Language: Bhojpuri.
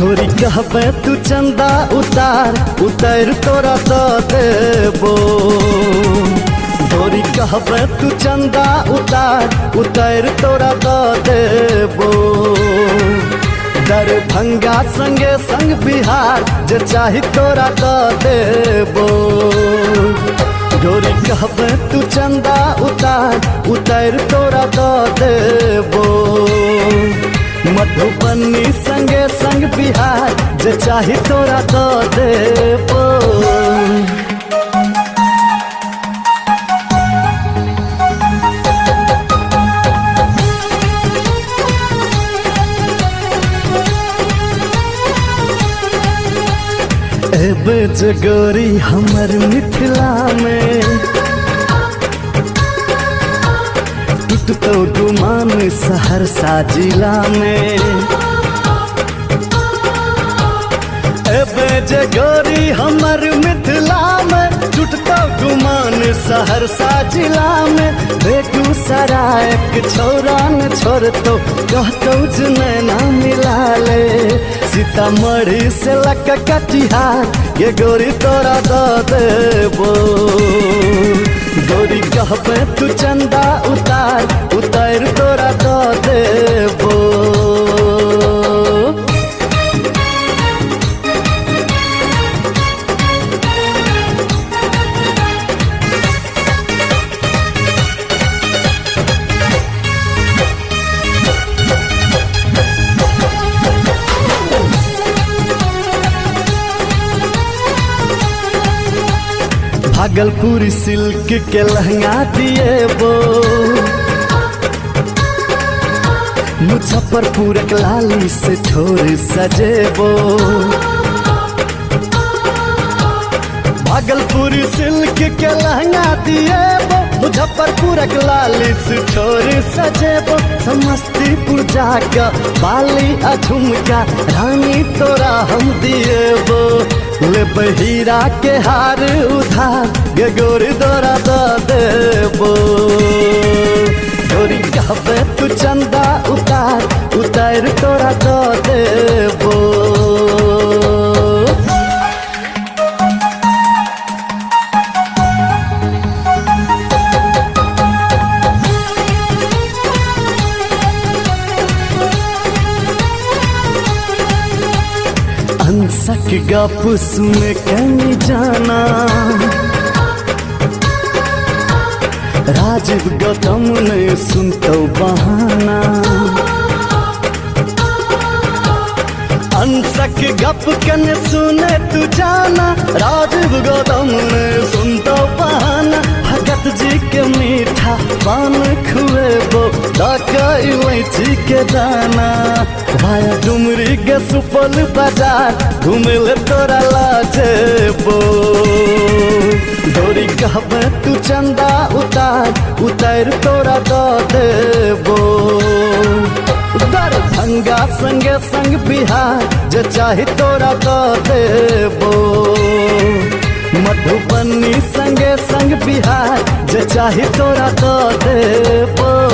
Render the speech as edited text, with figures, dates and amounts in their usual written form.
गोरी कहबे तू चंदा उतार तोरा तो देबो। गोरी कहबे तू चंदा उतार तोरा तो देबो। दरभंगा संगे संग बिहार जे चाही तोरा तो देबो। गोरी कहबे तू चंदा उतार तोरा तो देबो। मधुबनी संगे संग बिहार जे चाही तोरा तो देबो। एबे जे गोरी हमर मिथिला में टूटतो गुमान सहरसा जिला में। एबे जे गोरी हमर मिथिला में टूटतो गुमान सहरसा जिला में। बेगूसराय के छोरा न छोड़तो कहतो जे नैना मिला ले। सीतामढ़ी से लक कटिहार ये गोरी तोरा दो देबो। गोरी कहबे तू चंदा उतार तोरा तो देबो। भागलपुरी सिल्क के लहंगा दिएबो। मुजफ्फरपुर के लाली से ठोर सजेबो। भागलपुरी सिल्क के लहंगा दिएबो। मुजफ्फरपुर के लाली से ठोर सजेबो। समस्तीपुर जाकर बाली झुमका रानी तोरा हम दिएबो। ले बहीरा के हार उधार गे गोरी तोरा तो देबो। गोरी कहबे तू चंदा उतार तोरा तो देबो। अंसक गप सुन कहीं जाना राजीव गौतम ने सुनतो बहाना। अंसक गप कन सुने तू जाना राजीव गौतम ने सुनतो बहाना। भगत जी के मीठा पान खुएबो इलायची के दाना। भाया डुमरी के सुपौल बाजार घूमे तोरा लाजेबो। गोरी कहबे तू चंदा उतार तोरा तो देबो। दरभंगा संगे संग बिहार जे चाही तोरा तो देबो। मधुबनी संगे संग बिहार जे चाही तोरा तो देबो।